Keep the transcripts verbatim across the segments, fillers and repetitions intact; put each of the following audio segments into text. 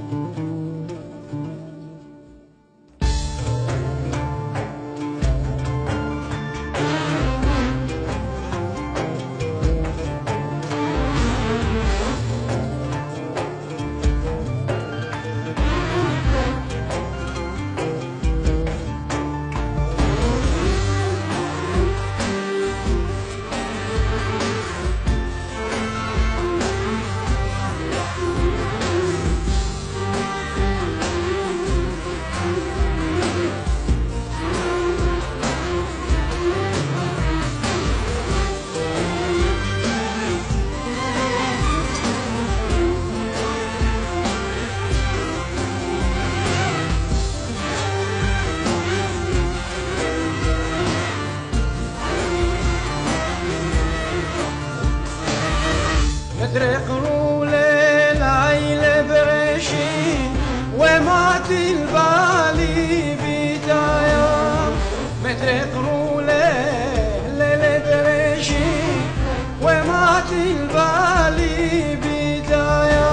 ترقروا ليلة برشي ومات البالي بداية مترقروا ليلة برشي ومات البالي بداية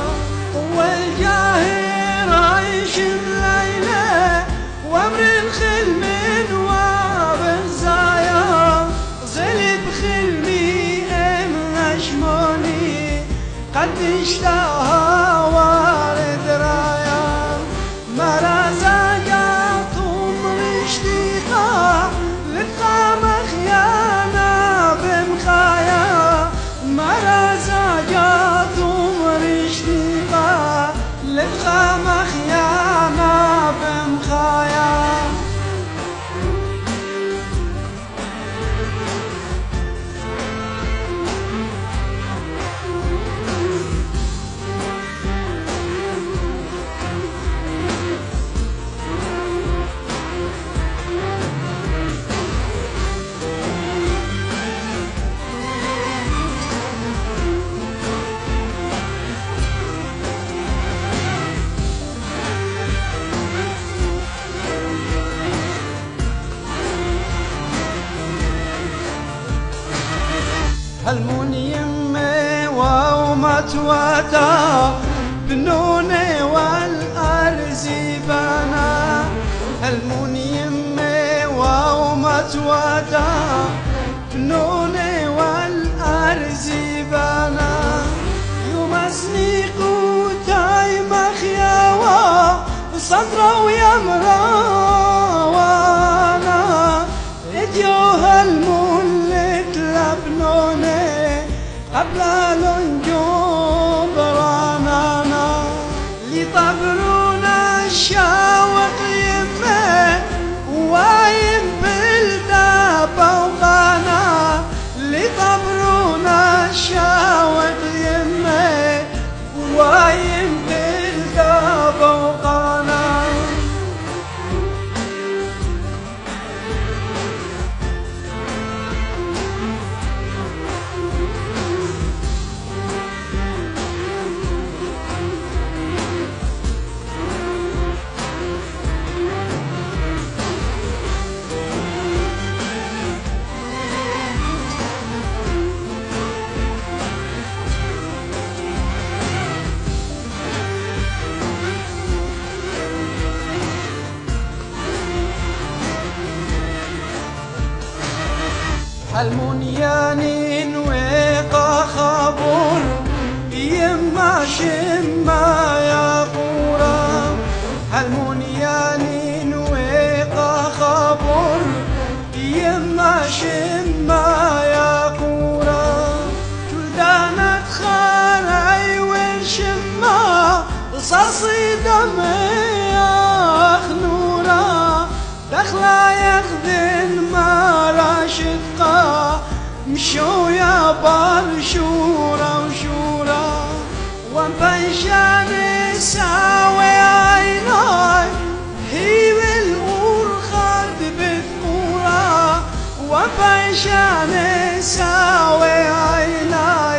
والجاهر عيش الليلة وامر الخل من واب الزايا زلب خلمي ام اشموني قد اشتهى وارد رايا مرازا قاطم اشتقا لتقام خيانة بمخايا مرازا قاطم اشتقا لتقام خيانة بمخايا هالمون يمي ومتوتا بنوني والأرز بنا هالمون يمي ومتوتا بنوني والأرز بنا يمسني قوتاي مخياوا صدرا ويمرا وانا اديو هالمون لتلبنوني قبل لنجوم برانانا لطبرونا الشاوق يمه وايم بالدابة وغانا لطبرونا الشاوق يمه وايم بالدابة وغانا المنيانين وقا خبر يما شما يا قرى المنيانين وقا خبر يما شما يا قرى جلدانة خاري والشما صاصي دمي يا خنورة دخلا يخذن ما راشدقا مشوا يا بار شورا وشورا وبيشان ساوي عيناي هي بالمرخد بثمورا وبيشان ساوي عيناي